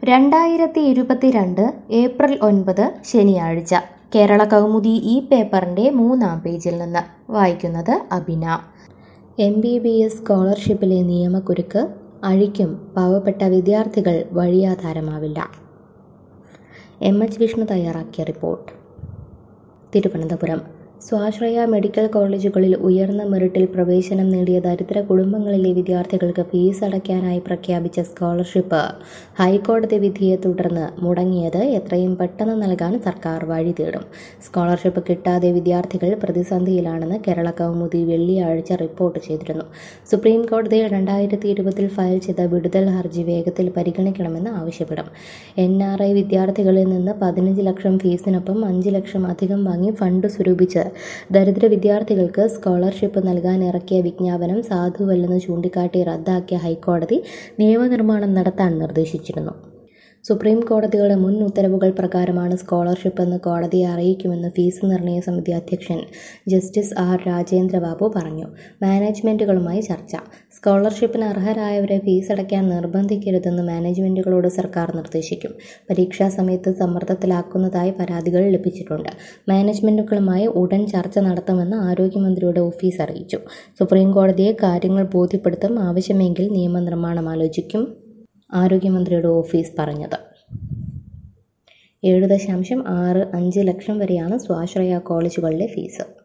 2022 April 9 ശനിയാഴ്ച കേരള കൗമുദി ഈ പേപ്പറിൻ്റെ 3-ാം പേജിൽ നിന്ന് വായിക്കുന്നത് അബിന. MBBS സ്കോളർഷിപ്പിലെ നിയമക്കുരുക്ക് അഴിക്കും പാവപ്പെട്ട വിദ്യാർത്ഥികൾ വഴിയാധാരമാവില്ല. MH വിഷ്ണു തയ്യാറാക്കിയ റിപ്പോർട്ട്. തിരുവനന്തപുരം. സ്വാശ്രയ മെഡിക്കൽ കോളേജുകളിൽ ഉയർന്ന മെറിറ്റിൽ പ്രവേശനം നേടിയ ദരിദ്ര കുടുംബങ്ങളിലെ വിദ്യാർത്ഥികൾക്ക് ഫീസ് അടയ്ക്കാനായി പ്രഖ്യാപിച്ച സ്കോളർഷിപ്പ് ഹൈക്കോടതി വിധിയെ തുടർന്ന് മുടങ്ങിയത് എത്രയും പെട്ടെന്ന് നൽകാൻ സർക്കാർ വഴി തേടും. സ്കോളർഷിപ്പ് കിട്ടാതെ വിദ്യാർത്ഥികൾ പ്രതിസന്ധിയിലാണെന്ന് കേരള കൗമുദി വെള്ളിയാഴ്ച റിപ്പോർട്ട് ചെയ്തിരുന്നു. സുപ്രീം കോടതിയിൽ 2020 ഫയൽ ചെയ്ത വിടുതൽ ഹർജി വേഗത്തിൽ പരിഗണിക്കണമെന്ന് ആവശ്യപ്പെടും. NRI വിദ്യാർത്ഥികളിൽ നിന്ന് 15 ലക്ഷം ഫീസിനൊപ്പം 5 ലക്ഷം അധികം വാങ്ങി ഫണ്ട് സ്വരൂപിച്ച് ദരിദ്ര വിദ്യാർത്ഥികൾക്ക് സ്കോളർഷിപ്പ് നൽകാൻ ഇറക്കിയ വിജ്ഞാപനം സാധുവല്ലെന്ന് ചൂണ്ടിക്കാട്ടി റദ്ദാക്കിയ ഹൈക്കോടതി നിയമനിർമ്മാണം നടത്താൻ നിർദ്ദേശിച്ചിരുന്നു. സുപ്രീം കോടതിയുടെ മുൻ ഉത്തരവുകൾ പ്രകാരമാണ് സ്കോളർഷിപ്പ് എന്ന് കോടതിയെ അറിയിക്കുമെന്ന് ഫീസ് നിർണയ സമിതി അധ്യക്ഷൻ ജസ്റ്റിസ് R. രാജേന്ദ്രബാബു പറഞ്ഞു. മാനേജ്മെന്റുകളുമായി ചർച്ച. സ്കോളർഷിപ്പിന് അർഹരായവരെ ഫീസ് അടയ്ക്കാൻ നിർബന്ധിക്കരുതെന്ന് മാനേജ്മെന്റുകളോട് സർക്കാർ നിർദ്ദേശിക്കും. പരീക്ഷാ സമയത്ത് സമ്മർദ്ദത്തിലാക്കുന്നതായി പരാതികൾ ലഭിച്ചിട്ടുണ്ട്. മാനേജ്മെന്റുകളുമായി ഉടൻ ചർച്ച നടത്തുമെന്ന് ആരോഗ്യമന്ത്രിയുടെ ഓഫീസ് അറിയിച്ചു. സുപ്രീം കോടതിയെ കാര്യങ്ങൾ ബോധ്യപ്പെടുത്തും. ആവശ്യമെങ്കിൽ നിയമനിർമ്മാണം ആലോചിക്കും. ആരോഗ്യമന്ത്രിയുടെ ഓഫീസ് പറഞ്ഞത്. 7.65 ലക്ഷം വരെയാണ് സ്വാശ്രയ കോളേജുകളിലെ ഫീസ്.